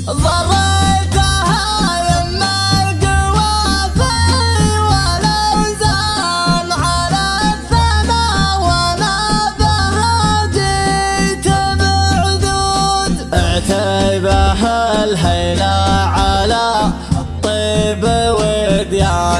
ضريتها يما القوافي والأوزان على الثنا وانا بها جيت بعدود اعتبه الهيلة على طيب وديان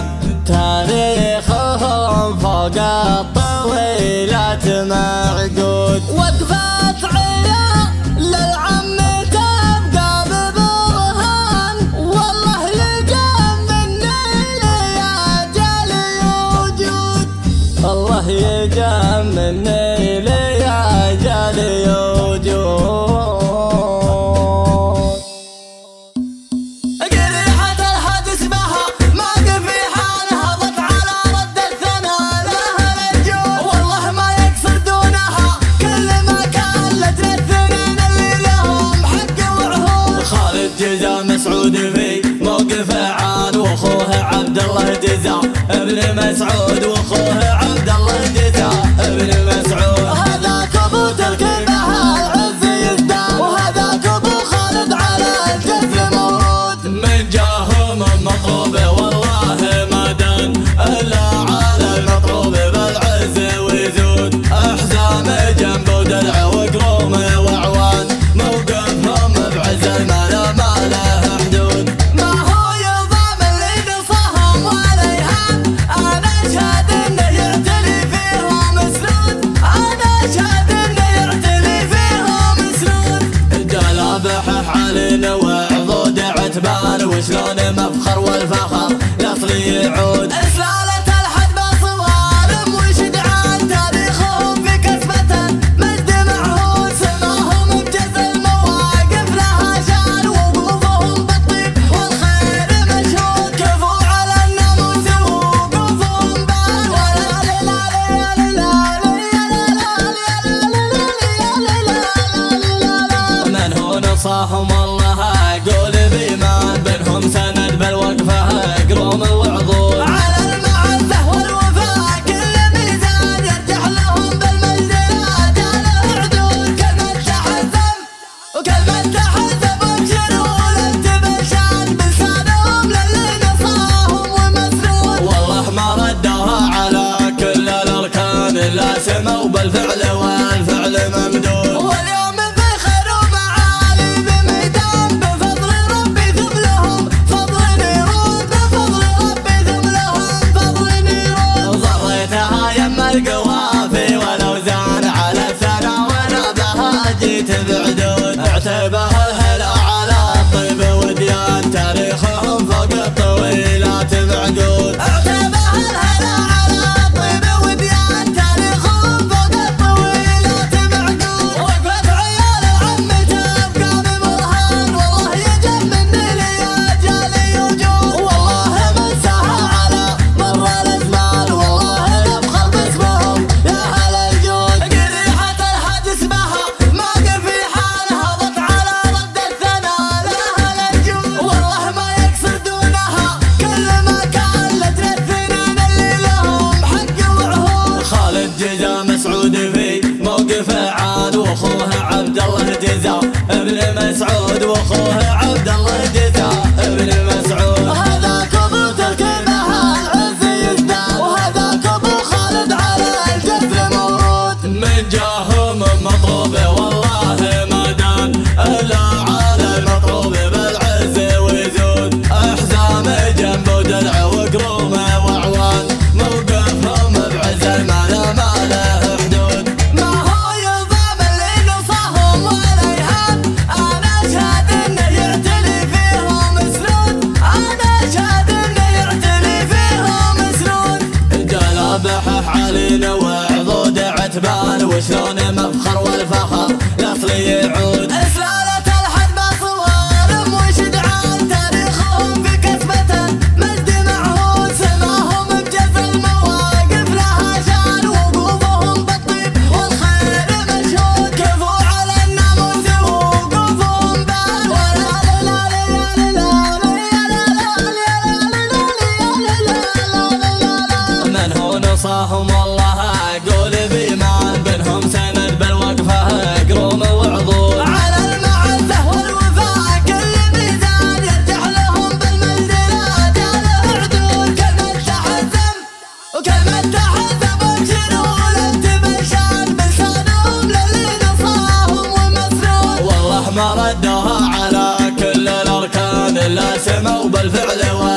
تاريخهم فوق الطويلات معقود وقفت عيا للعم تبقى ببرهان والله يجمعني لياجل وجود الله يجمعني لياجل وجود جزا مسعود في موقف عاد واخوه عبد الله جزا ابن مسعود واخوه عبد الله جزا ابن مسعود وهذاك ابو تركيبه العز يزداد وهذاك ابو خالد على الجذر مورود من جاهم مطلوبه والله ما دان الا على المطلوب بالعز ويزود احزام جنب ودلع وقروم وعوان موقفهم بعز المال وعضود عتبان وشلون مفخر والفخر الاصلي يعود اسلالة الحدب صوارم وشجعان تاريخهم في كسبة مجد معهود سماهم بجز المواقف لها شان ووقوفهم بالطيب والخير مشهود كفوا على الناموس ووقوفهم بان ولا لا من هو نصاهم والله قول بإيمان بينهم سند بالوقفة قروم وعضود على المعزة والوفاء كل ميزان يرجح لهم بالمجد لا جال حدود كلمة تحزم وكلمة تحزم ابشروا للتبشان بلسانهم للي نصاهم ومسنود والله ما ردوها على كل الأركان إلا سموا بالفعل والفعل ممدود القوافي والاوزان على الثنا وانا بها جيت بعدود اعتبه الهلا على الطيب وديان تاريخهم فوق الطويلات معقود اعتبه الهلا على الطيب وديان تاريخهم فوق الطويلات معقود وقفت عيال العم تبقى ببرهان والله يجمعني لياجل وجود والله من سهى على مر الازمان والله جزا مسعود في موقف عاد واخوه عبد الله جزا ابن مسعود واخوه عبد الله جزا ابن مسعود وهذاك ابو تركيبه العز يزداد وهذاك ابو خالد على الجذر مورود من جاهم مطلوبه والله ما دان الا على المطلوب بالعز ويزود احزام جنب ودلع وقروم وعوان موقفهم بعز المال ما هو يضام اللي نصاهم ولا يهان انا اشهد انه ما ردها على كل الأركان اللازمة وبالفعل